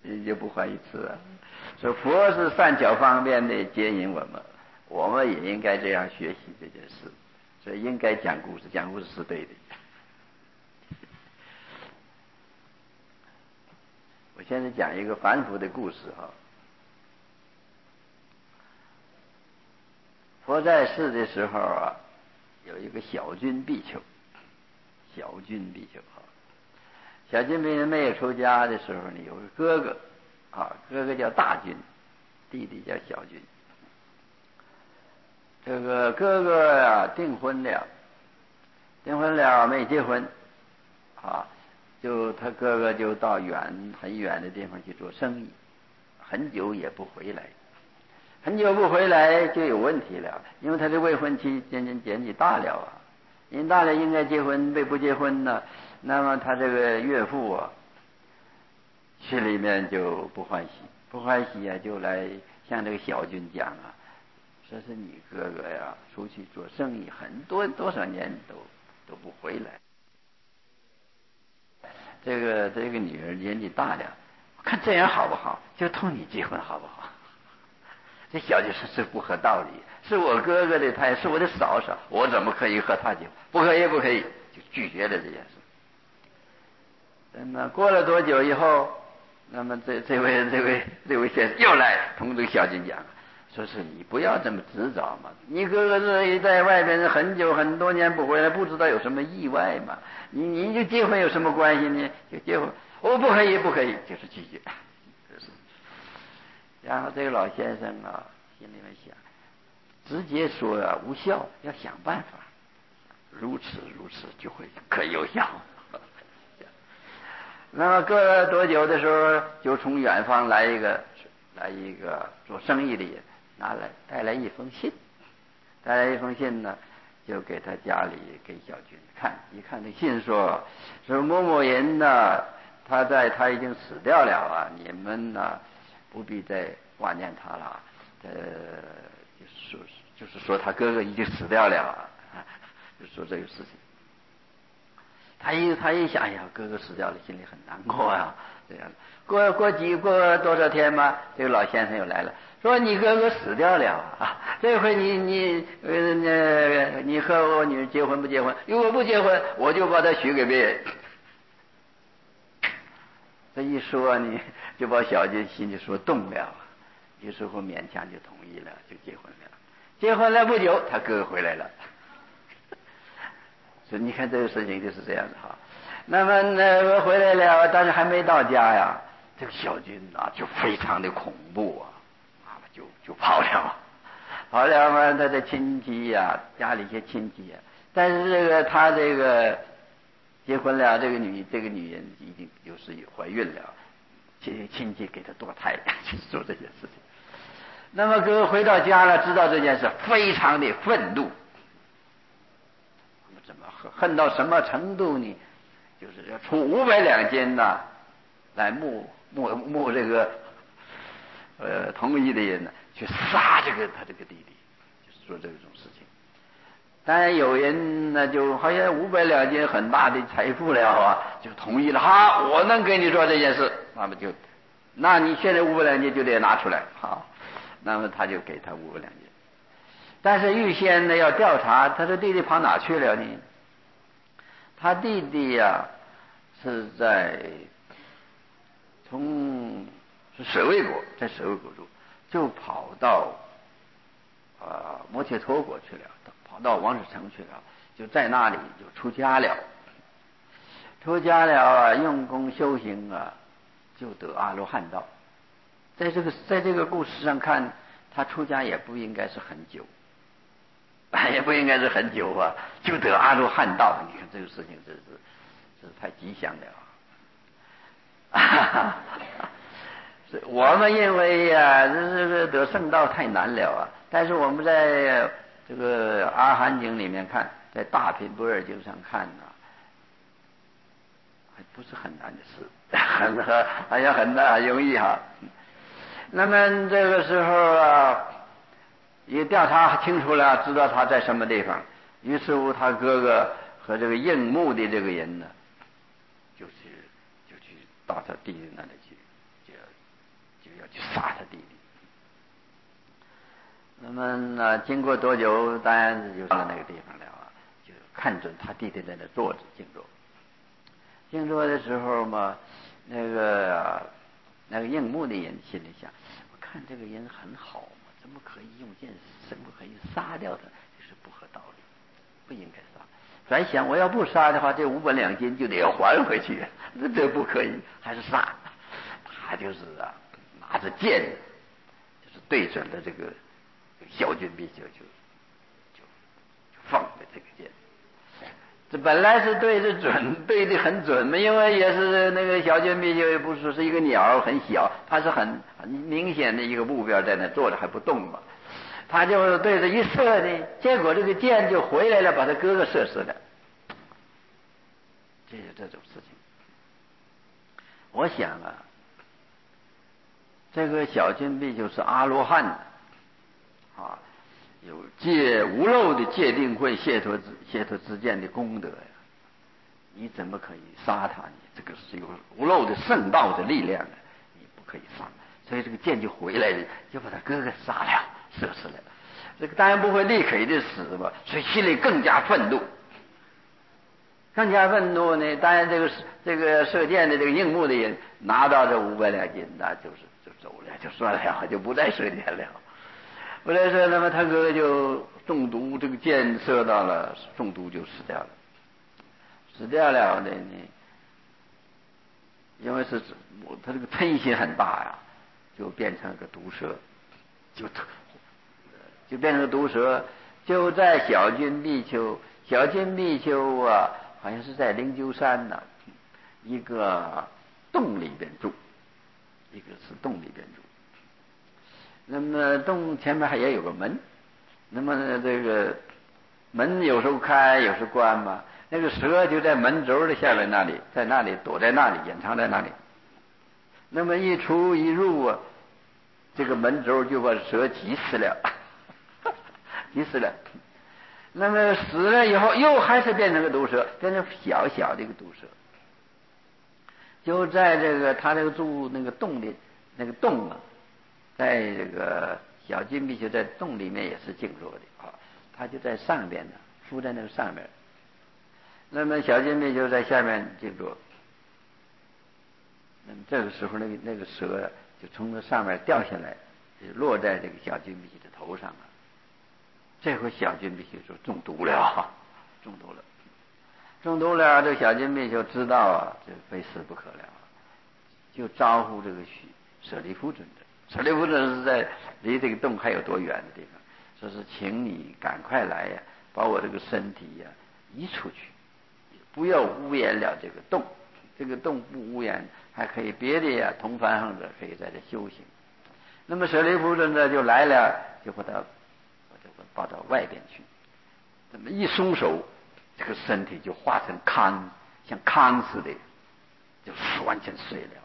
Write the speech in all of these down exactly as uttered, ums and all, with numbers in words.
也就不怀疑次啊。说佛是善巧方便的接引我们，我们也应该这样学习这件事，所以应该讲故事，讲故事是对的。我现在讲一个反腐的故事哈。佛在世的时候啊，有一个小军比丘，小军比丘哈。小军比丘没有出家的时候呢，有个哥哥啊，哥哥叫大军，弟弟叫小军。这个哥哥呀、啊、订婚了，订婚了没结婚啊，就他哥哥就到远很远的地方去做生意，很久也不回来。很久不回来就有问题了，因为他的未婚妻渐渐年纪大了啊，年纪大了应该结婚，被不结婚呢，那么他这个岳父啊，心里面就不欢喜，不欢喜啊，就来向这个小军讲啊，说是你哥哥呀，出去做生意很多多少年都都不回来，这个这个女儿年纪大了，看这样好不好？就同你结婚好不好？这小姐说这不合道理，是我哥哥的胎，是我的嫂嫂，我怎么可以和他结婚？不可以，不可以，就拒绝了这件事。那么过了多久以后，那么这这位这位这位先生又来同这个小姐讲，说是你不要这么执着嘛，你哥哥这在外边很久很多年不回来，不知道有什么意外嘛，你你就结婚有什么关系呢？就结婚，我不可以，不可以，就是拒绝。然后这个老先生啊，心里面想，直接说啊无效，要想办法，如此如此就会可有效。那么过了多久的时候，就从远方来一个来一个做生意的人，拿来带来一封信，带来一封信呢，就给他家里给小军看，一看这信说，说某某人呢，他在他已经死掉了啊，你们呢不必再挂念他了，呃，就是说就是说他哥哥已经死掉了啊，就说这个事情。他一他一想，哎呀，哥哥死掉了，心里很难过啊。这样，过过几过多少天嘛，这个老先生又来了，说你哥哥死掉了啊，这回你你呃你和我女儿结婚不结婚？如果不结婚，我就把她许给别人。这一说你就把小姐心里说动了，于是乎勉强就同意了，就结婚了。结婚了不久，他哥哥回来了。所以你看这个事情就是这样子哈。那么呢，回来了，但是还没到家呀，这个小军啊就非常的恐怖啊，啊就就跑了，跑了嘛，他的亲戚呀、啊，家里一些亲戚呀、啊，但是这个他这个结婚了，这个女这个女人已经就是怀孕了，亲亲戚给他堕胎，就做这件事情。那么哥回到家了，知道这件事，非常的愤怒。怎么恨到什么程度呢？就是要出五百两金呐，来募募募这个呃同意的人呢，去杀这个他这个弟弟，就是做这种事情。当然有人呢，就好像五百两金很大的财富了啊，就同意了，哈，我能给你做这件事，那么就，那你现在五百两金就得拿出来，好，那么他就给他五百两金。但是预先呢要调查他的弟弟跑哪去了呢？他弟弟呀、啊、是在从是舍卫国，在舍卫国住，就跑到啊、呃、摩羯陀国去了，跑到王舍城去了，就在那里就出家了。出家了啊，用功修行啊，就得阿罗汉道。在这个在这个故事上看，他出家也不应该是很久。也不应该是很久啊，就得阿罗汉道。你看这个事情真是是太吉祥了。是我们认为呀、啊，这个得圣道太难了啊。但是我们在这个阿含经里面看，在大品般若经上看呢、啊，还不是很难的事，很很好像很难很容易哈。那么这个时候啊。也调查清楚了，知道他在什么地方。于是乎，他哥哥和这个应募的这个人呢，就去就去到他弟弟那里去，就就要去杀他弟弟。那么呢，经过多久，当然就到那个地方了啊，就看准他弟弟在那坐着静坐。静坐的时候嘛，那个那个应募的人心里想，我看这个人很好嘛，怎么可以用剑，怎么可以杀掉他？这是不合道理，不应该杀。再想，我要不杀的话，这五百两金就得要还回去，这这不可以，还是杀。他就是啊，拿着剑，就是对准了这个小军必就就就放了这个剑。这本来是对着准，对的很准嘛，因为也是那个小军必就不是是一个鸟，很小，它是很很明显的一个目标在那坐着还不动嘛。他就对着一射呢，结果这个箭就回来了，把他哥哥射死了。这是这种事情。我想啊，这个小军必就是阿罗汉啊，有戒无漏的戒定慧解脱之解脱之见的功德呀，你怎么可以杀他呢？这个是有无漏的圣道的力量的，你不可以杀。所以这个剑就回来了，就把他哥哥杀了，射死了。这个当然不会立刻的死吧，所以心里更加愤怒，更加愤怒呢。当然这个这个射箭的这个应募的人拿到这五百两金，那就是就走了，就算了，就不再射箭了。不再射，那么他哥哥就中毒，这个箭射到了，中毒就死掉了。死掉了的呢，因为是他这个嗔心很大呀，就变成了个毒蛇，就就变成个毒蛇，就在小军必丘，小军必丘啊，好像是在灵鹫山呢、啊，一个洞里边住，一个是洞里边住。那么洞前面还也有个门，那么这个门有时候开，有时候关嘛。那个蛇就在门轴的下面那里，在那里躲在那里，隐藏在那里。那么一出一入啊，这个门轴就把蛇急死了，急死了。那么死了以后，又还是变成个毒蛇，变成小小的一个毒蛇。就在这个他这个住那个洞里，那个洞啊，在这个小金必就在洞里面也是静坐的啊，他就在上边呢，附在那个上面。那么小金必就在下面静坐。那么这个时候，那个那个蛇就从那上面掉下来，就落在这个小金必的头上了。这回小金必就中毒了，中毒了，中毒了。这小金必就知道啊，这非死不可了，就招呼这个许舍利弗尊者。舍利弗尊者是在离这个洞还有多远的地方，说是请你赶快来呀，把我这个身体呀移出去，不要污染了这个洞。这个洞不污染，还可以别的呀同凡行者可以在这修行。那么舍利弗尊者就来了，就把他就把到外边去。这么一松手，这个身体就化成糠，像糠似的，就完全碎了。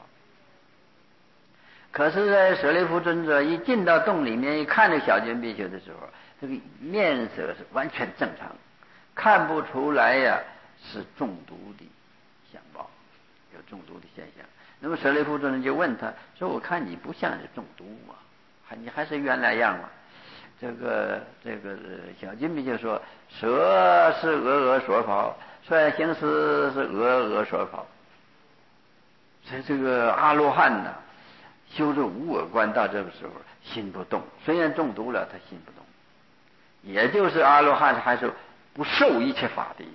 可是呢，舍利弗尊者一进到洞里面，一看这小金必丘的时候，这个面色是完全正常，看不出来呀是中毒的相貌，有中毒的现象。那么舍利弗尊者就问他说：“我看你不像是中毒嘛，还你还是原来样嘛？”这个这个小金必丘说：“蛇是鹅鹅所跑，率行思是鹅鹅所跑。”所以这个阿罗汉呢，修这无我观到这个时候心不动，虽然中毒了，他心不动，也就是阿罗汉还是不受一切法的意思。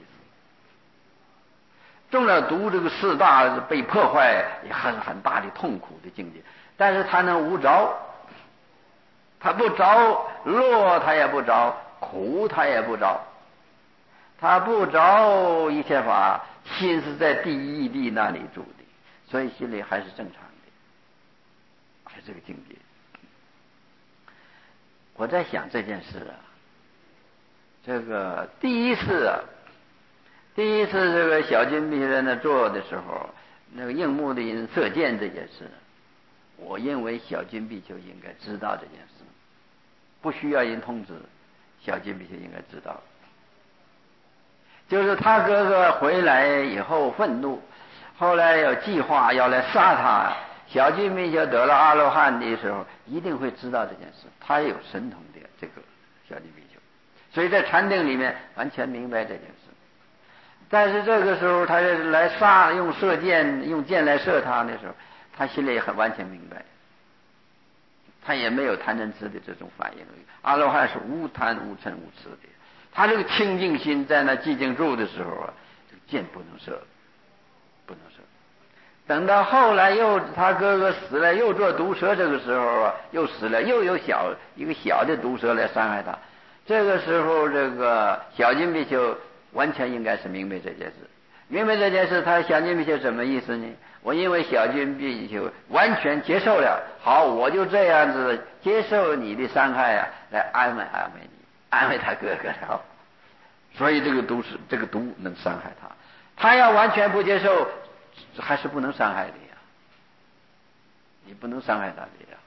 中了毒，这个四大被破坏，也还是很大的痛苦的境界。但是他能无着，他不着乐，他也不着苦，他也不着，他不着一切法，心是在第一地那里住的，所以心里还是正常的，还是这个境界。我在想这件事啊，这个第一次啊。第一次这个小金必在那做的时候，那个应募的人射箭这件事，我认为小金必就应该知道这件事，不需要人通知，小金必就应该知道。就是他哥哥回来以后愤怒，后来有计划要来杀他， 小金比丘得了阿罗汉的时候，一定会知道这件事，他有神通的这个小金比丘，所以在禅定里面完全明白这件事。但是这个时候，他来杀，用射箭，用箭来射他的时候，他心里也很完全明白，他也没有贪嗔痴的这种反应。阿罗汉是无贪无嗔无痴的，他这个清净心在那寂静住的时候啊，这个箭不能射，不能射。等到后来又他哥哥死了，又做毒蛇，这个时候啊，又死了，又有小一个小的毒蛇来伤害他。这个时候，这个小金比丘完全应该是明白这件事，明白这件事，他小金比丘什么意思呢？我因为小金比丘完全接受了，好，我就这样子接受你的伤害啊，来安慰安慰你，安慰他哥哥了。所以这个毒是这个毒能伤害他，他要完全不接受，还是不能伤害的呀，你不能伤害他的呀。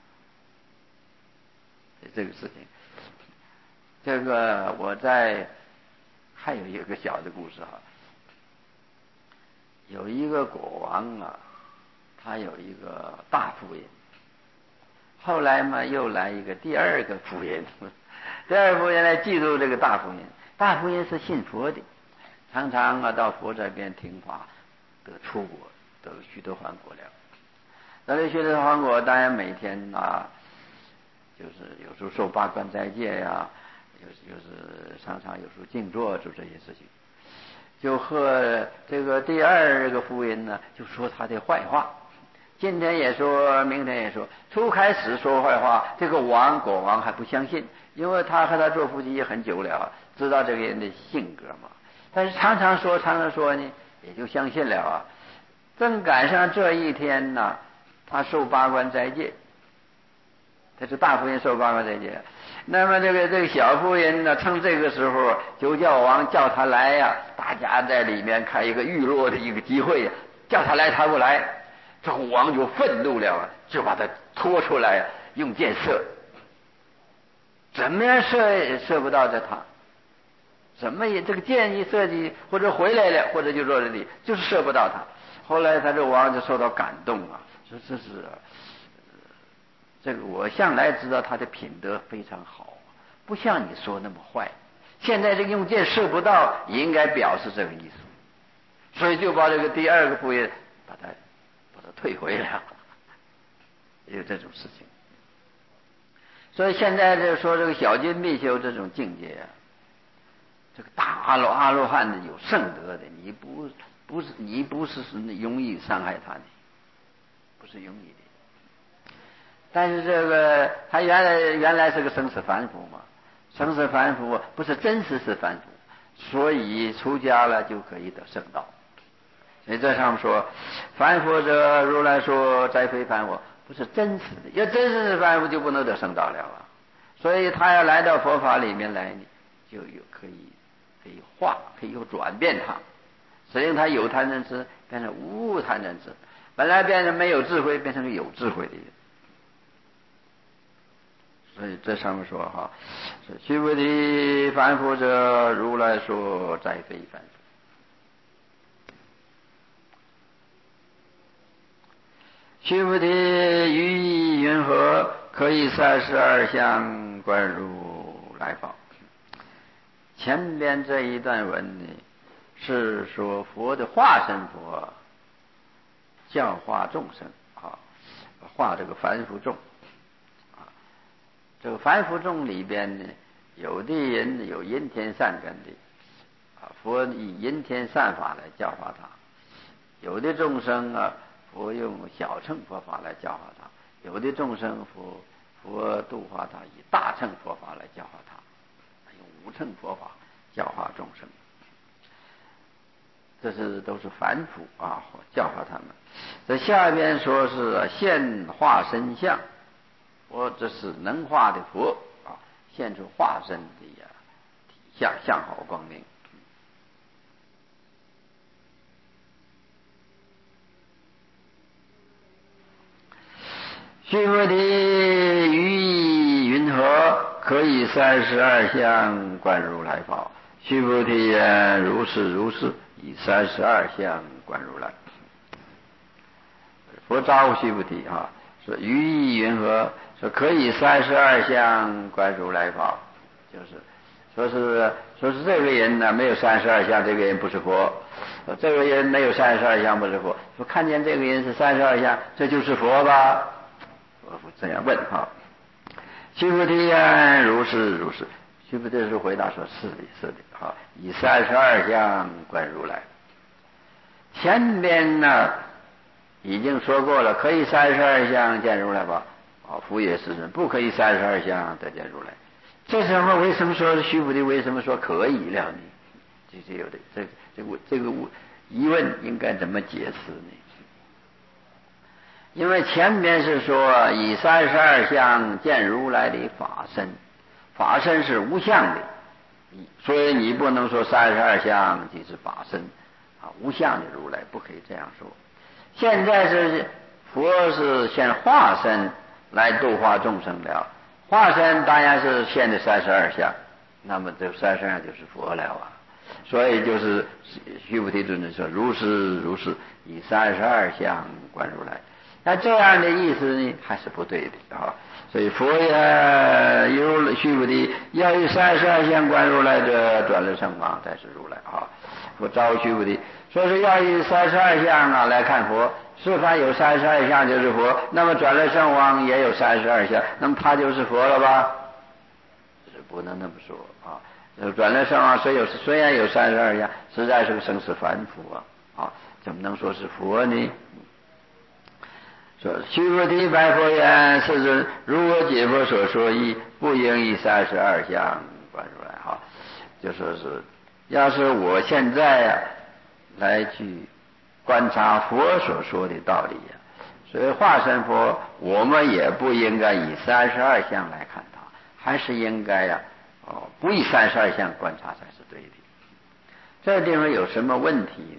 这个事情，这个我在还有一个小的故事哈，有一个国王啊，他有一个大夫人，后来嘛又来一个第二个夫人，第二夫人来嫉妒这个大夫人，大夫人是信佛的，常常啊到佛这边听法，得出国，得许多还国了。得了许多还国，当然每天啊，就是有时候受八关斋戒呀、啊，有就是常常有时候静坐，就这些事情。就和这个第二个夫人呢，就说他的坏话，今天也说，明天也说。初开始说坏话，这个王国王还不相信，因为他和他做夫妻也很久了，知道这个人的性格嘛。但是常常说，常常说呢，也就相信了啊。正赶上这一天呢，他受八关斋戒，他是大夫人受八关斋戒。那么这个这个小夫人呢，趁这个时候就叫王叫他来呀、啊，大家在里面开一个娱乐的一个机会呀、啊，叫他来他不来，这个王就愤怒了，就把他拖出来，用箭射，怎么样射也射不到这他，怎么也这个箭一射击或者回来了，或者就落这里，就是射不到他。后来他这王就受到感动啊，说这是。这个我向来知道他的品德非常好，不像你说那么坏。现在这个用箭射不到，也应该表示这个意思，所以就把这个第二个夫人把他把他退回了，有这种事情。所以现在就说这个小金比丘这种境界啊，这个大阿罗阿罗汉的有圣德的，你不不是你不是是容易伤害他的，不是容易的。但是这个他原来原来是个生死凡夫嘛，生死凡夫不是真实是凡夫，所以出家了就可以得圣道。所以这上面说，凡夫者如来说斋非凡夫，不是真实的，要真实是凡夫就不能得圣道了啊。所以他要来到佛法里面来，就有可以可以化，可以有转变他，使令他有贪嗔痴变成无贪嗔痴，本来变成没有智慧变成有智慧的人。所以这上面说哈，须菩提，凡夫者如来说斋非凡夫。须菩提，于意云何？可以三十二相观如来宝。前边这一段文呢，是说佛的化身佛教化众生啊，化这个凡夫众。这个凡夫众里边呢，有的人有阴天善根的，啊，佛以阴天善法来教化他；有的众生啊，佛用小乘佛法来教化他；有的众生佛佛度化他以大乘佛法来教化他，用无乘佛法教化众生。这是都是凡夫啊，教化他们。在下边说是现化身相。佛这是能化的佛啊，现出化身的呀体相，相好光明。须菩提，于意云何？可以三十二相观如来宝。须菩提言：如是如是，以三十二相观如来。 佛招呼须菩提啊，说于意云何？说可以三十二相观如来宝，就是说是说是这个人呢没有三十二相，这个人不是佛；这个人没有三十二相，不是佛。说看见这个人是三十二相，这就是佛吧？我这样问哈。须菩提言如是如是。须菩提是回答说：是的，是的。好，以三十二相观如来。前边呢已经说过了，可以三十二相见如来吧？啊，佛也是人，不可以三十二相得见如来。这时候为什么说须菩提为什么说可以了呢？这是有的，这这个这个疑问应该怎么解释呢？因为前面是说以三十二相见如来的法身，法身是无相的，所以你不能说三十二相即是法身啊，无相的如来不可以这样说。现在是佛是现化身来度化众生了，化身当然是现的三十二相，那么这三十二相就是佛了啊。所以就是须菩提尊者说如是如是，以三十二相观如来。那这样的意思呢还是不对的啊。所以佛也有须菩提要以三十二相观如来者，转了圣王才是如来啊。佛招须菩提说是要以三十二相啊来看佛，是凡有三十二相就是佛，那么转了圣王也有三十二相，那么他就是佛了吧？是不能那么说啊。转了圣王虽有虽然有三十二相，实在是个生死凡夫啊啊，怎么能说是佛呢？说须菩提白佛言：世尊，如我解佛所说义，不应以三十二相观如来。哈，就说是，要是我现在啊来去观察佛所说的道理呀、啊，所以化身佛，我们也不应该以三十二相来看他，还是应该呀、啊，哦，不以三十二相观察才是对的。这地方有什么问题呢？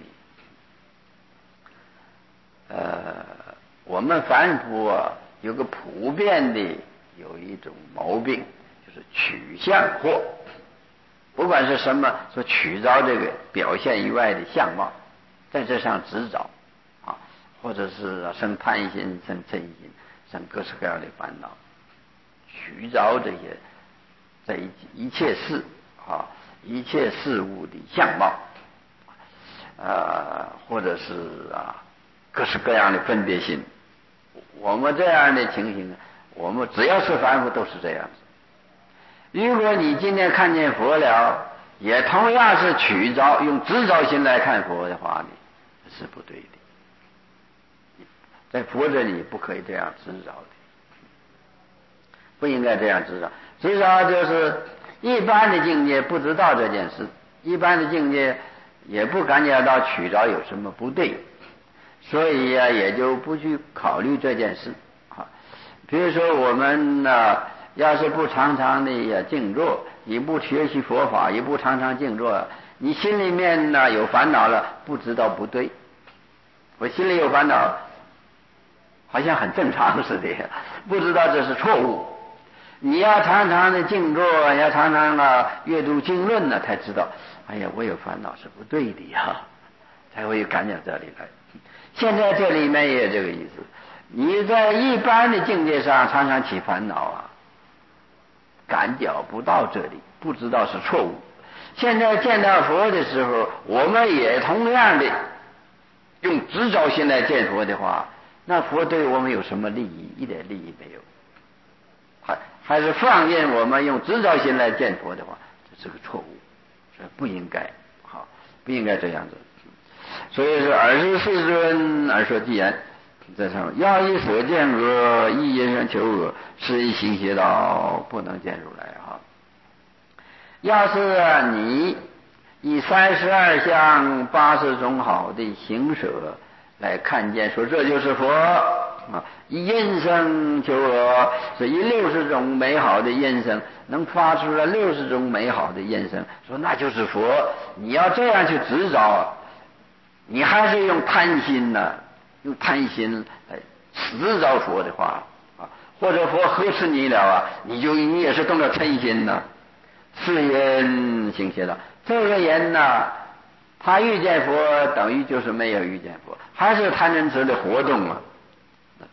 呃。我们凡夫啊，有个普遍的有一种毛病，就是取相惑。不管是什么，说取着这个表现以外的相貌，在这上执着啊，或者是生贪心、生嗔心、生各式各样的烦恼，取着这些这一一切事啊，一切事物的相貌，呃，或者是啊各式各样的分别心。我们这样的情形，我们只要是凡夫都是这样子。如果你今天看见佛了，也同样是取着用执着心来看佛的话呢，是不对的。在佛这里不可以这样执着的，不应该这样执着。执着就是一般的境界不知道这件事，一般的境界也不感觉到取着有什么不对。所以呀、啊，也就不去考虑这件事啊。比如说我们呢、啊，要是不常常的静坐，你不学习佛法，也不常常静坐，你心里面呢有烦恼了，不知道不对。我心里有烦恼，好像很正常似的，不知道这是错误。你要常常的静坐，要常常的阅读经论呢，才知道，哎呀，我有烦恼是不对的呀，才会感觉这里来。现在这里面也有这个意思，你在一般的境界上常常起烦恼啊，感觉不到这里，不知道是错误。现在见到佛的时候，我们也同样的用执着心来见佛的话，那佛对我们有什么利益？一点利益没有。还还是放任我们用执着心来见佛的话，这是个错误，这不应该，好，不应该这样子。所以说尔时世尊而说偈言，在上面要以所见恶，亦因缘求恶，是以行邪道，不能见如来哈。要是你以三十二相八十种好的行舍来看见，说这就是佛啊，以音声求恶，是以六十种美好的音声，能发出来六十种美好的音声，说那就是佛。你要这样去执着，你还是用贪心呢、啊，用贪心来执着佛的话啊，或者佛呵斥你了啊，你就你也是动了嗔心呢、啊，是因行邪道。这个人呢、啊，他遇见佛等于就是没有遇见佛，还是贪嗔痴的活动啊。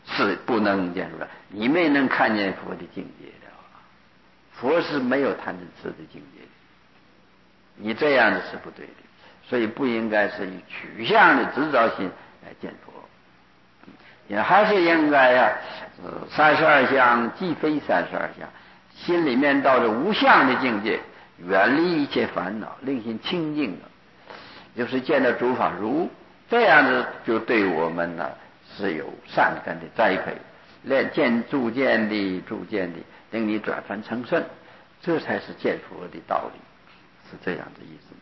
是不能见出来，你没能看见佛的境界的。佛是没有贪嗔痴的境界的，你这样子是不对的，所以不应该是以取向的执着心来见佛，也还是应该呀、啊，呃，三十二相既非三十二相，心里面到了无相的境界，远离一切烦恼，令心清净了，就是见到诸法如，这样子就对我们呢是有善根的栽培，练见逐渐地逐渐地令你转凡成圣，这才是见佛的道理，是这样的意思。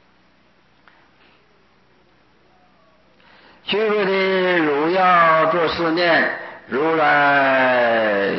须菩提，汝要作是念：如来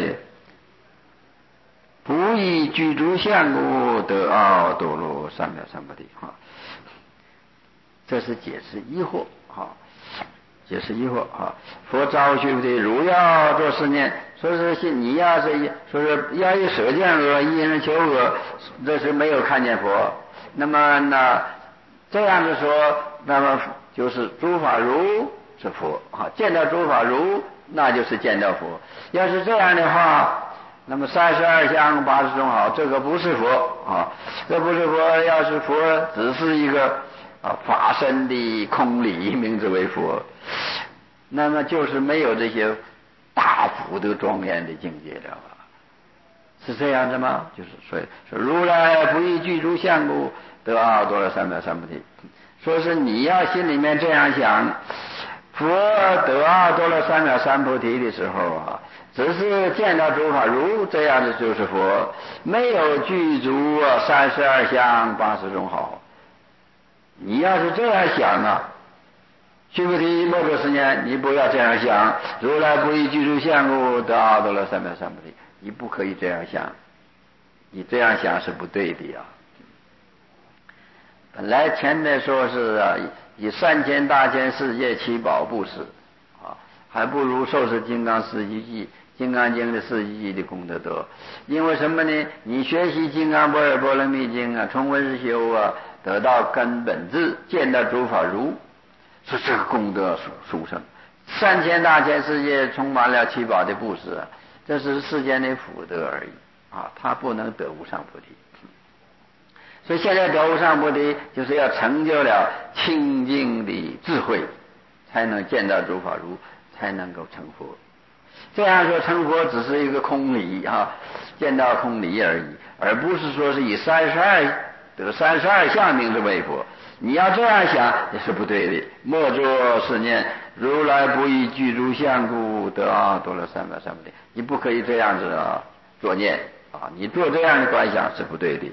不以具足相故，得阿耨多罗三藐三菩提。哈，这是解释疑惑。哈，解释疑惑。哈，佛召须菩提，汝要作是念，说是你要是说是要以舍见恶，一人求恶，这是没有看见佛。那么呢，这样子说，那么就是诸法如是佛，哈，见到诸法如，那就是见到佛。要是这样的话，那么三十二相八十种好，这个不是佛啊，这不是佛。要是佛只是一个啊法身的空理，名字为佛，那么就是没有这些大福德庄严的境界了，是这样的吗？就是所以说，如来不以具足相故，得阿耨多罗三藐三菩提。说是你要心里面这样想，佛得阿耨多罗三藐三菩提的时候啊，只是见到诸法如，这样的就是佛，没有具足三十二相八十种好。你要是这样想啊，须菩提，莫作是念，你不要这样想。如来不以具足相故，得阿耨多罗三藐三菩提。你不可以这样想，你这样想是不对的呀。本来前面说是啊，以三千大千世界七宝布施啊，还不如受持金刚四季记、金刚经的四季记的功德多。因为什么呢？你学习金刚般若波罗蜜经啊，从闻思修啊，得到根本智，见到诸法如，是这个功德殊胜。三千大千世界充满了七宝的布施啊，这是世间的福德而已啊，他不能得无上菩提。所以现在得无上菩提，就是要成就了清净的智慧，才能见到诸法如，才能够成佛。这样说成佛只是一个空理啊，见到空理而已，而不是说是以三十二得三十二相名字为佛。你要这样想也是不对的。莫作是念：如来不以具足相故，得阿耨多罗三藐三菩提。你不可以这样子啊作念啊，你做这样的观想是不对的。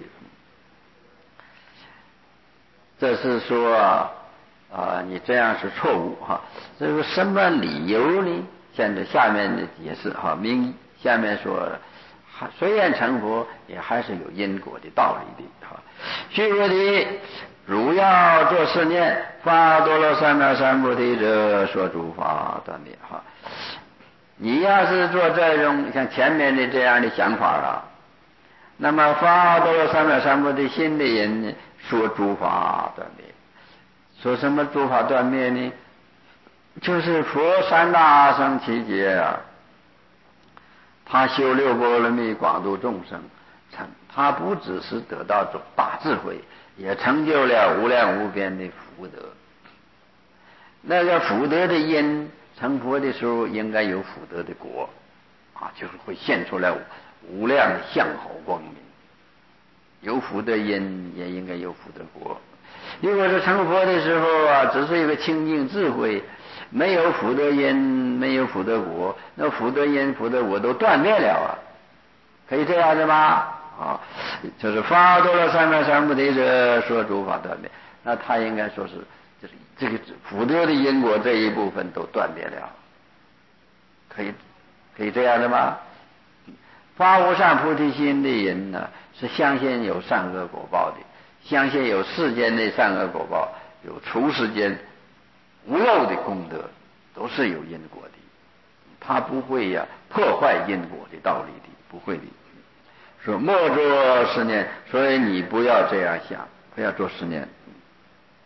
这是说啊，啊，你这样是错误哈。这个什么理由呢？现在下面的解释哈，明下面说，虽然成佛，也还是有因果的道理的哈。须菩提，汝要作是念：发阿耨多罗三藐三菩提者，说诸法断灭哈。你要是做这种像前面的这样的想法啊，那么发阿耨多罗三藐三菩提心的人呢，说诸法断灭。说什么诸法断灭呢？就是佛三大阿僧祇劫啊，他修六波罗蜜广度众生，成他不只是得到大智慧，也成就了无量无边的福德。那个福德的因，成佛的时候应该有福德的果啊，就是会现出来无量的相好光明。有福德因，也应该有福德果。如果是成佛的时候啊，只是一个清净智慧，没有福德因，没有福德果，那福德因、福德果都断灭了啊，可以这样的吗？啊，就是发阿耨多罗三藐三菩提者，说诸法断灭。那他应该说是，就是这个福德的因果这一部分都断灭了，可以可以这样的吗？发无上菩提心的人呢，是相信有善恶果报的，相信有世间的善恶果报，有除世间无漏的功德，都是有因果的。他不会呀、啊、破坏因果的道理的，不会的。说莫作是念，所以你不要这样想，不要做是念。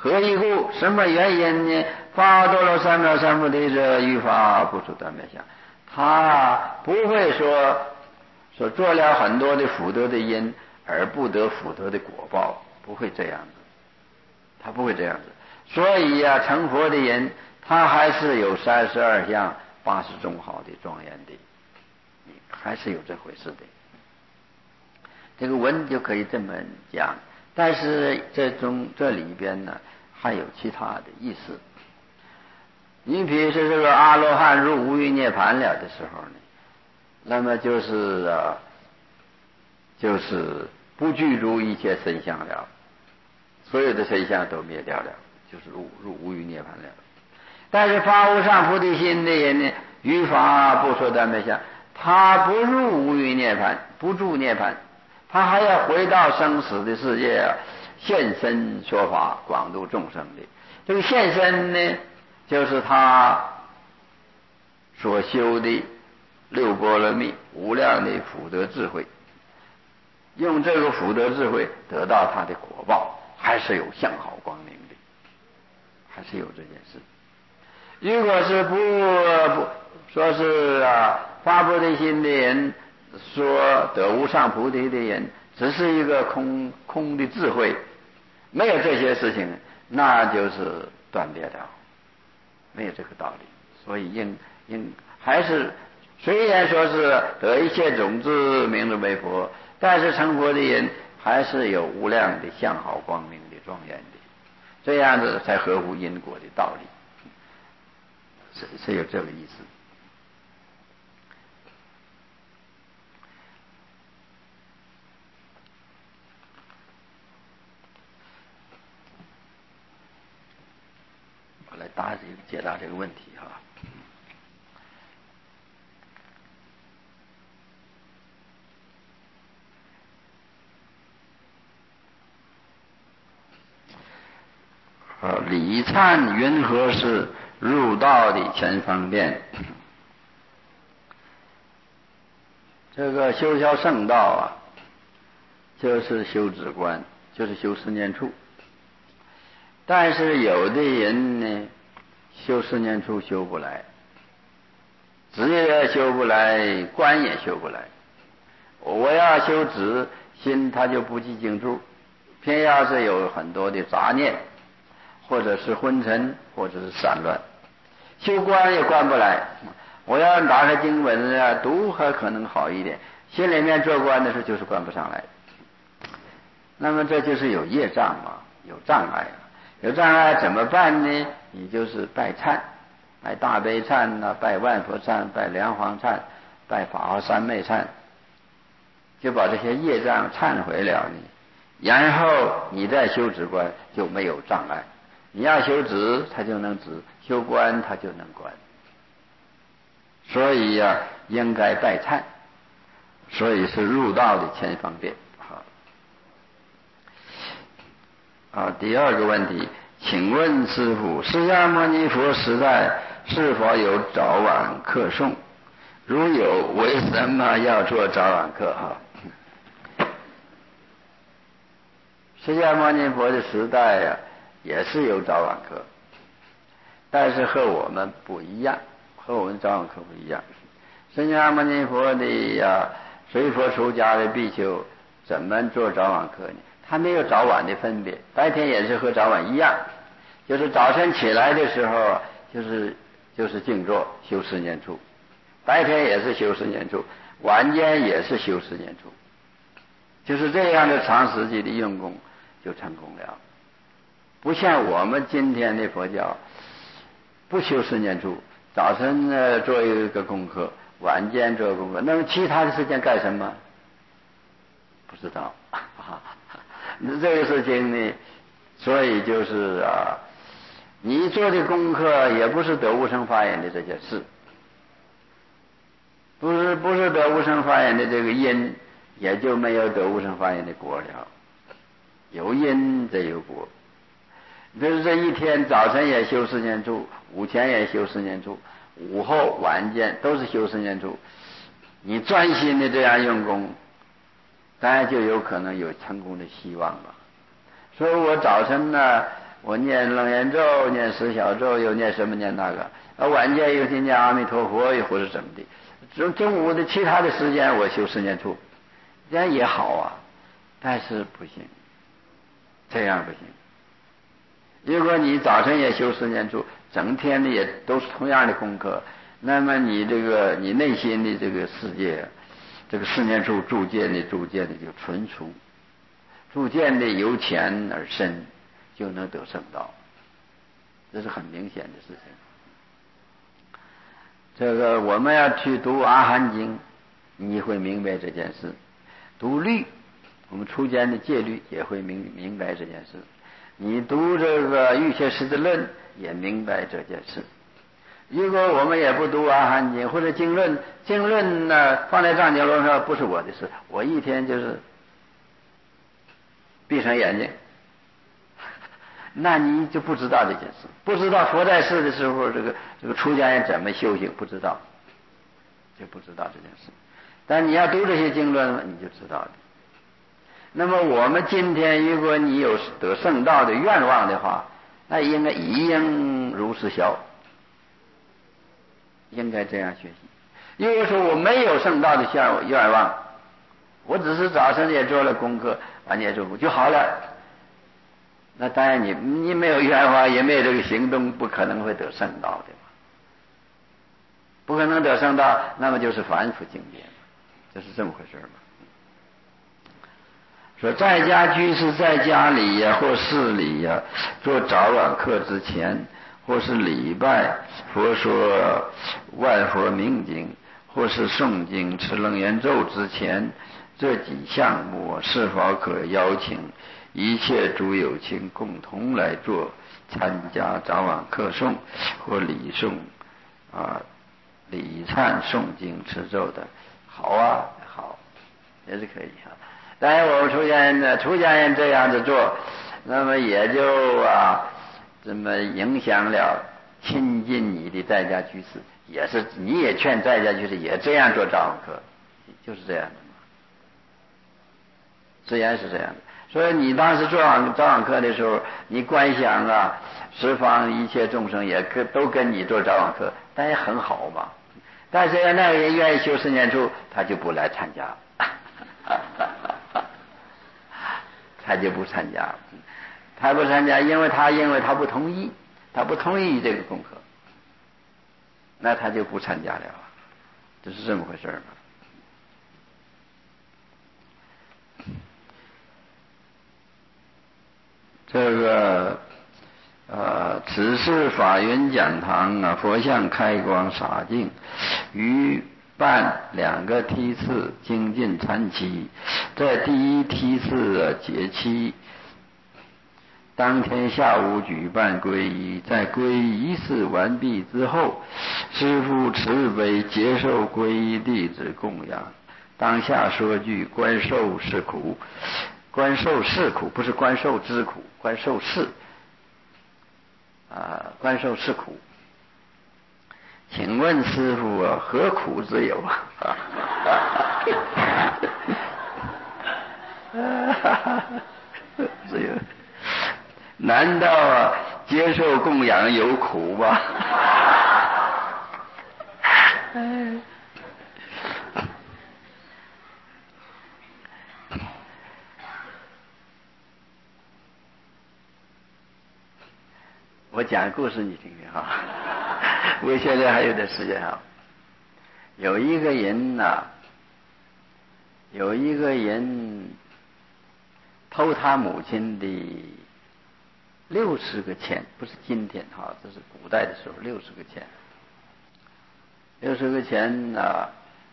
何以故？什么原因呢？发多罗三藐三菩提者，于法不出断灭相。他不会说说做了很多的福德的因而不得福德的果报，不会这样子，他不会这样子。所以呀、啊，成佛的人他还是有三十二相八十种好的庄严的，还是有这回事的。这个文就可以这么讲，但是这中这里边呢还有其他的意思。你比如说这个阿罗汉入无余涅盘了的时候呢，那么就是啊，就是不具足一切身相了，所有的身相都灭掉了，就是入入无余涅盘了。但是发无上菩提心的人呢，于法不说断灭相，他不入无余涅盘，不住涅盘，他还要回到生死的世界啊，现身说法，广度众生的。这个现身呢，就是他所修的六波罗蜜无量的福德智慧，用这个福德智慧得到他的果报，还是有相好光明的，还是有这件事。如果是不不说是啊发菩提心的人，说得无上菩提的人，只是一个空空的智慧，没有这些事情，那就是断裂了，没有这个道理。所以应应还是虽然说是得一切种子名字为佛，但是成佛的人还是有无量的相好光明的庄严的，这样子才合乎因果的道理，是是有这个意思。我来答这个解答这个问题哈。呃，礼忏云何是入道的前方便？这个修销圣道啊，就是修止观，就是修四念处。但是有的人呢，修四念处修不来，止也修不来，观也修不来。我要修止，心他就不记静住，偏要是有很多的杂念，或者是昏沉，或者是散乱，修观也观不来。我要打开经文啊读，还可能好一点，心里面做观的时候就是观不上来。那么这就是有业障嘛，有障碍。有障碍怎么办呢？你就是拜忏，拜大悲忏呐、啊，拜万佛忏，拜梁皇忏，拜法华三昧忏，就把这些业障忏悔了你，然后你再修止观就没有障碍。你要修止，他就能止；修观，他就能观。所以呀、啊，应该拜忏，所以是入道的前方便。啊，第二个问题，请问师父，释迦牟尼佛时代是否有早晚课诵？如有，为什么要做早晚课？哈，释迦牟尼佛的时代呀、啊，也是有早晚课，但是和我们不一样，和我们早晚课不一样。释迦牟尼佛的呀、啊，随佛出家的比丘怎么做早晚课呢？他没有早晚的分别，白天也是和早晚一样，就是早晨起来的时候，就是就是静坐修四念处，白天也是修四念处，晚间也是修四念处，就是这样的长时间的用功就成功了。不像我们今天的佛教，不修四念处，早晨呢做一个功课，晚间做功课，那么其他的时间干什么？不知道。这个事情呢，所以就是啊，你做的功课也不是得无生法眼的这件事，不是不是得无生法眼的这个因，也就没有得无生法眼的果了。有因则有果，就是这一天早晨也修四念处，午前也修四念处，午后晚间都是修四念处，你专心的这样用功，当然就有可能有成功的希望了。所以我早晨呢我念楞严咒，念十小咒，又念什么念那个，啊，晚间又去念阿弥陀佛，又或者怎么的。中中午的其他的时间我修十念处，这样也好啊，但是不行，这样不行。如果你早晨也修十念处，整天的也都是同样的功课，那么你这个你内心的这个世界，这个十念处逐渐的逐渐的就纯熟，逐渐的由浅而深，就能得圣道，这是很明显的事情。这个我们要去读阿含经，你会明白这件事；读律，我们出家的戒律也会明明白这件事。你读这个瑜伽师的论也明白这件事。如果我们也不读阿含经或者经论，经论呢放在藏经论上不是我的事，我一天就是闭上眼睛，那你就不知道这件事，不知道佛在世的时候这个这个出家人怎么修行，不知道，就不知道这件事。但你要读这些经论，你就知道的。那么我们今天，如果你有得圣道的愿望的话，那应该一应如是消，应该这样学习。如果说我没有圣道的愿愿望，我只是早晨也做了功课，晚间做功课就好了。那当然你，你你没有愿望，也没有这个行动，不可能会得圣道的嘛。不可能得圣道，那么就是凡夫境界，这是这么回事嘛。说在家居士在家里呀、啊，或寺里呀、啊，做早晚课之前，或是礼拜佛说万佛明经，或是诵经持楞严咒之前，这几项目是否可邀请一切诸有情共同来做参加早晚课诵或礼诵啊、礼忏诵经持咒的？好啊，好，也是可以啊。当然我们出家人呢，出家人这样子做，那么也就啊这么影响了亲近你的在家居士，也是你也劝在家居士也这样做早晚课，就是这样的嘛，自然是这样的。所以你当时做晚早晚课的时候，你观想啊十方一切众生也跟都跟你做早晚课，但也很好嘛。但是那个人愿意修十念处，他就不来参加他就不参加，他不参加，因为他因为他不同意，他不同意这个功课，那他就不参加了，这是这么回事嘛。这个呃，此是法云讲堂啊，佛像开光洒净，于办两个梯次精进参期，在第一梯次的节期当天下午举办皈依，在皈依仪式完毕之后，师父慈悲接受皈依弟子供养，当下说句观受是苦，观受是苦，不是观受之苦，观受是啊，观受是苦。请问师父啊，何苦之有啊？只有，难道啊接受供养有苦吗？我讲故事你听听哈，我现在还有点时间哈。有一个人呐、啊，有一个人偷他母亲的六十个钱，不是今天哈，这是古代的时候，六十个钱，六十个钱呐、啊，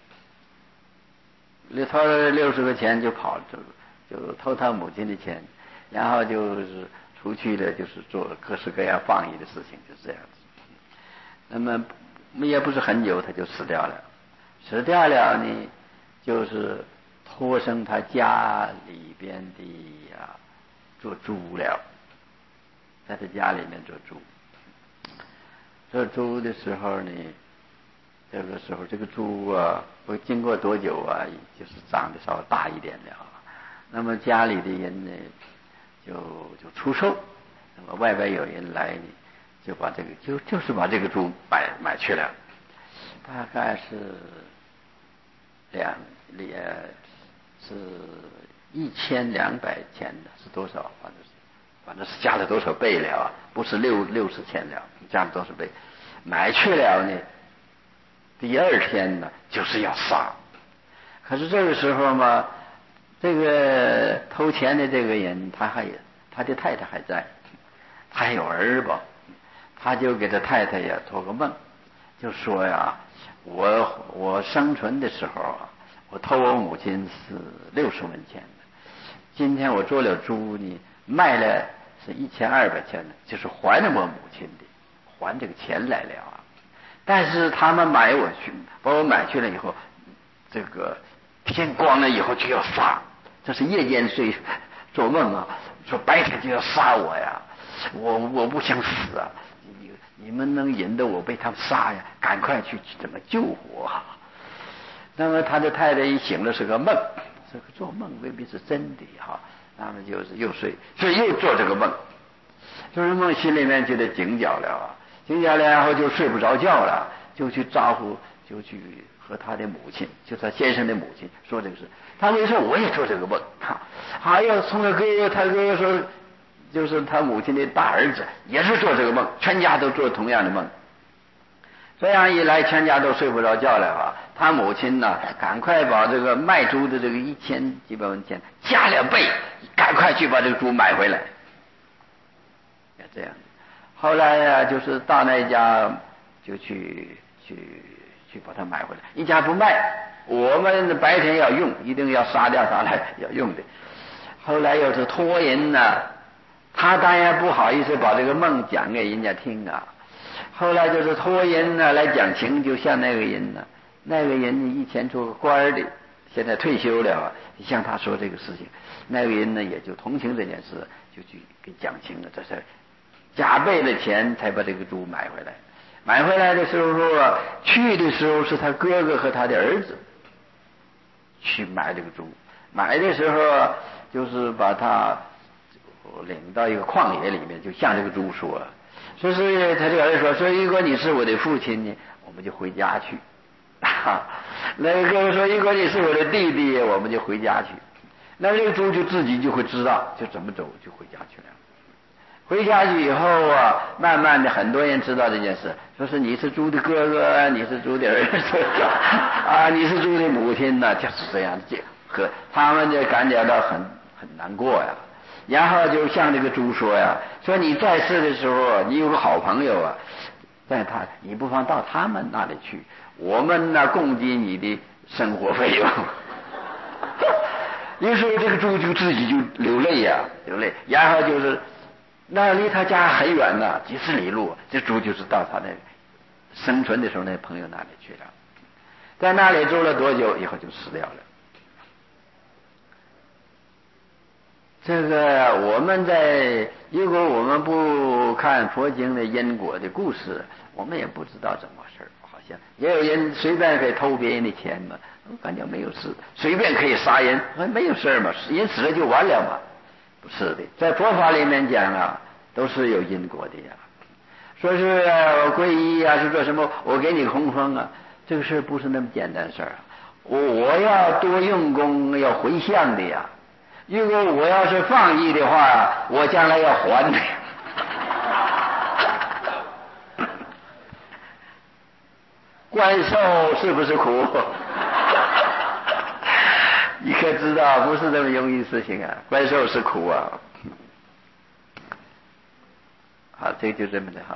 偷了六十个钱就跑了，就就偷他母亲的钱，然后就是出去了，就是做各式各样放逸的事情，就是这样子。那么也不是很久，他就死掉了。死掉了呢，就是托生他家里边的呀、啊，做猪了，在他家里面做猪。做猪的时候呢，这个时候这个猪啊，不经过多久啊，就是长得稍微大一点了。那么家里的人呢，就就出售， 那么外边有人来，就把这个就就是把这个猪买买去了，大概是两两是一千两百钱的，是多少？反正是反正是加了多少倍了啊？不是六六十钱了，加了多少倍？买去了呢，第二天呢就是要杀。可是这个时候嘛，这个偷钱的这个人，他还他的太太还在，他还有儿吧，他就给他太太呀做个梦，就说呀，我我生存的时候啊，我偷我母亲是六十文钱的，今天我做了猪呢，卖了是一千二百钱的，就是还我母亲的，还这个钱来了啊。但是他们买我去，把我买去了以后，这个天光了以后就要杀，这是夜间睡做梦啊，说白天就要杀我呀，我我不想死啊，你你们能引得我被他们杀呀，赶快去怎么救我啊。那么他的太太一醒了是个梦，这个做梦未必是真的哈，那么就是又睡，所以又做这个梦，做这梦心里面觉得紧脚了啊，紧脚了然后就睡不着觉了，就去招呼，就去和他的母亲，就他先生的母亲说这个事。他没说我也做这个梦，哈，还要从他哥哥，他哥哥说，就是他母亲的大儿子也是做这个梦，全家都做同样的梦。这样一来，全家都睡不着觉了啊！他母亲呢，赶快把这个卖猪的这个一千几百文钱加两倍，赶快去把这个猪买回来。要这样，后来呀、啊，就是到那一家就去去去把它买回来，一家不卖，我们白天要用，一定要杀掉它来要用的。后来又是托人呢、啊，他当然不好意思把这个梦讲给人家听啊。后来就是托人呢来讲情，就像那个人呢，那个人以前做官的，现在退休了，向他说这个事情，那个人呢也就同情这件事，就去给讲情了，这是加倍的钱才把这个猪买回来。买回来的时候啊，去的时候是他哥哥和他的儿子去买这个猪，买的时候啊，就是把他领到一个旷野里面，就向这个猪说。说是他这个儿子说说，如果你是我的父亲呢，我们就回家去。啊，那个说，如果你是我的弟弟，我们就回家去。那这个猪就自己就会知道，就怎么走，就回家去了。回家去以后啊，慢慢的很多人知道这件事，说是你是猪的哥哥，你是猪的儿子啊，你是猪的母亲呢，就是这样的，和他们就感觉到很很难过呀。然后就向这个猪说呀，说你在世的时候，你有个好朋友啊，在他，你不妨到他们那里去，我们呢供给你的生活费用。于是这个猪就自己就流泪呀、啊，流泪，然后就是那离他家很远呢，几十里路，这猪就是到他那生存的时候那朋友那里去了，在那里住了多久以后就死掉了。这个我们在，如果我们不看佛经的因果的故事，我们也不知道怎么回事。好像也有人随便可以偷别人的钱嘛，我感觉没有事；随便可以杀人，没有事嘛，人死了就完了嘛。不是的，在佛法里面讲啊，都是有因果的呀。说是我皈依啊，是做什么？我给你供奉啊，这个事不是那么简单的事儿。我我要多用功，要回向的呀。如果我要是放逸的话，我将来要还的。怪兽是不是苦？你可知道不是这么容易事情啊，怪兽是苦啊。好，这就这么的哈。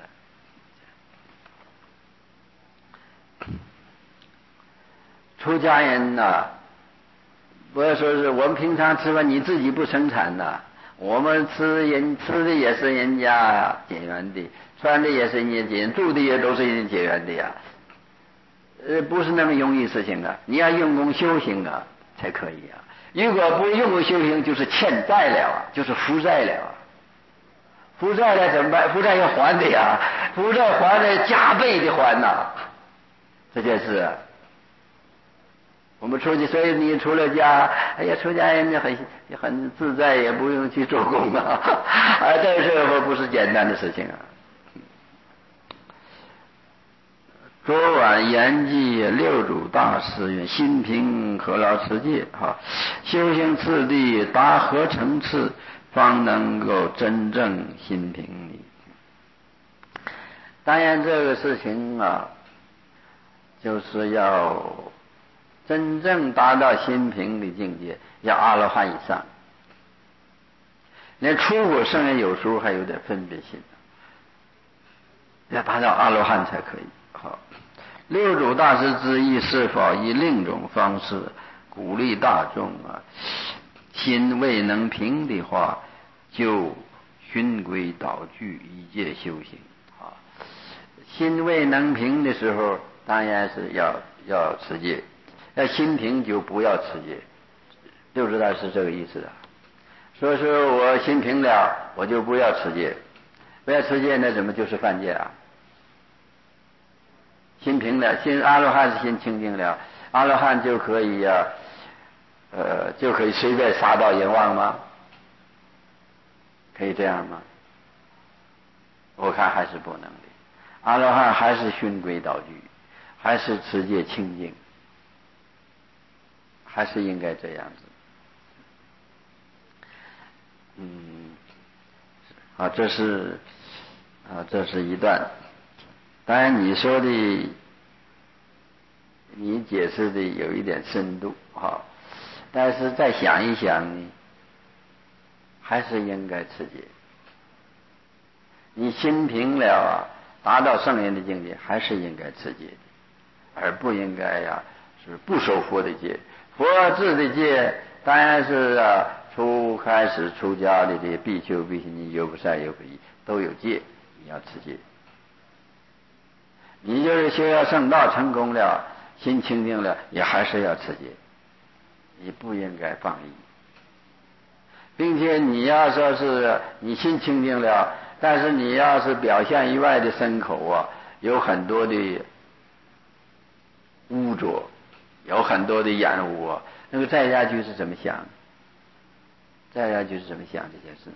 出家人呐、啊，不要说是我们平常吃饭你自己不生产呐、啊，我们吃人吃的也是人家结缘的，穿的也是人家结缘，住的也都是人家结缘的呀。呃，不是那么容易事情啊，你要用功修行啊才可以啊。如果不用功修行，就是欠债了啊，就是负债了啊。负债了怎么办？负债要还的呀，负债还的加倍的还呐、啊，这件事啊。 我们出去，所以你出了家，哎呀，出家人很很自在，也不用去做工啊，啊，这个事不不是简单的事情啊。昨晚言记六祖大师云：心平何劳持戒？哈，修行次第达何层次，方能够真正心平呢？当然，这个事情啊，就是要真正达到心平的境界，要阿罗汉以上。连出果圣人有时候还有点分别心，要达到阿罗汉才可以。好。六祖大师之意是否以另一种方式鼓励大众啊？心未能平的话，就循规蹈矩，一戒修行啊。心未能平的时候，当然是要要持戒；要心平就不要持戒。六祖大师这个意思啊。说是我心平了，我就不要持戒，不要持戒，那怎么就是犯戒啊？心平了，心阿罗汉是心清净了，阿罗汉就可以呀、啊，呃，就可以随便杀盗淫妄吗？可以这样吗？我看还是不能的。阿罗汉还是循规蹈矩，还是持戒清净，还是应该这样子。嗯，啊，这是啊，这是一段。当然你说的你解释的有一点深度哈，但是再想一想呢，还是应该持戒。你心平了啊，达到圣人的境界，还是应该持戒的，而不应该呀、啊、是不守佛的戒。佛制的戒当然是啊，初开始出家的这必修必行，有不善有不义，都有戒，你要持戒。你就是修要圣道成功了，心清净了，也还是要持戒，你不应该放逸。并且你要说是你心清净了，但是你要是表现以外的身口啊，有很多的污浊，有很多的染污啊，那个在家居是怎么想？在家居是怎么想这件事？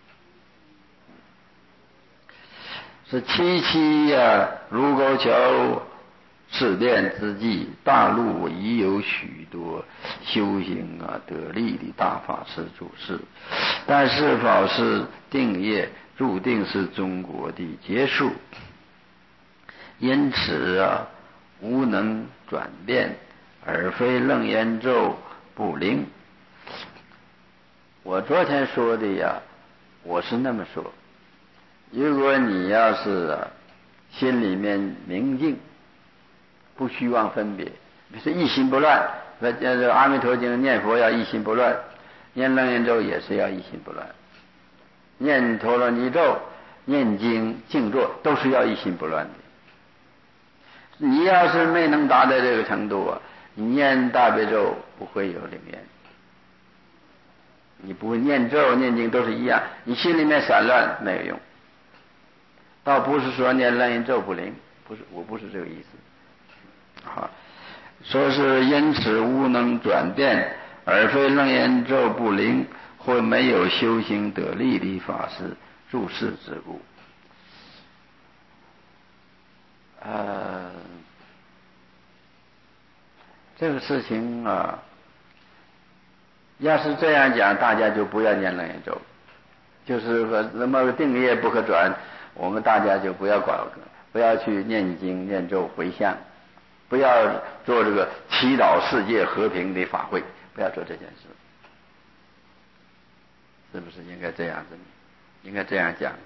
是七七呀、啊，卢沟桥赤练之际，大陆已有许多修行啊得力的大法师主事，但是否是定业注定是中国的结束，因此啊无能转变，而非楞严咒不灵。我昨天说的呀，我是那么说。如果你要是、啊、心里面明净，不虚妄分别，是一心不乱。那这个阿弥陀经念佛要一心不乱，念楞严咒也是要一心不乱，念陀罗尼咒、念经、静坐都是要一心不乱的。你要是没能达到这个程度啊，你念大悲咒不会有灵验。你不会念咒、念经都是一样，你心里面散乱没有用。倒不是说念楞严咒不灵，不是，我不是这个意思。好，说是因此无能转变，而非楞严咒不灵或没有修行得力的法师注释之故。呃，这个事情啊，要是这样讲，大家就不要念楞严咒，就是说那么定业不可转。我们大家就不要管，不要去念经念咒回向，不要做这个祈祷世界和平的法会，不要做这件事，是不是应该这样子？应该这样讲。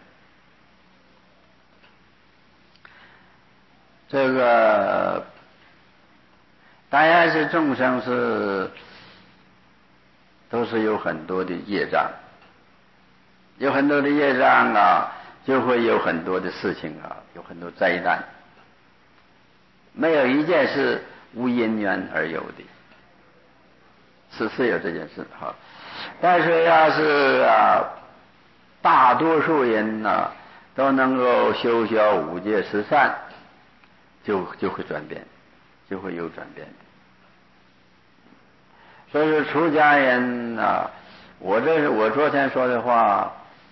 这个当然是众生是都是有很多的业障，有很多的业障啊，就会有很多的事情啊，有很多灾难，没有一件事无因缘而有的，是是有这件事哈。但是要是啊，大多数人呢、啊、都能够修销五戒十善，就就会转变，就会有转变。 所以说出家人啊，我这我昨天说的话，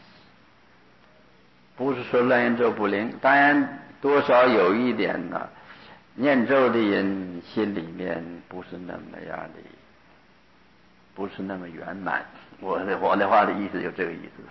不是说念咒不灵，当然多少有一点呢、啊，念咒的人心里面不是那么样的，不是那么圆满。我的我的话的意思就这个意思。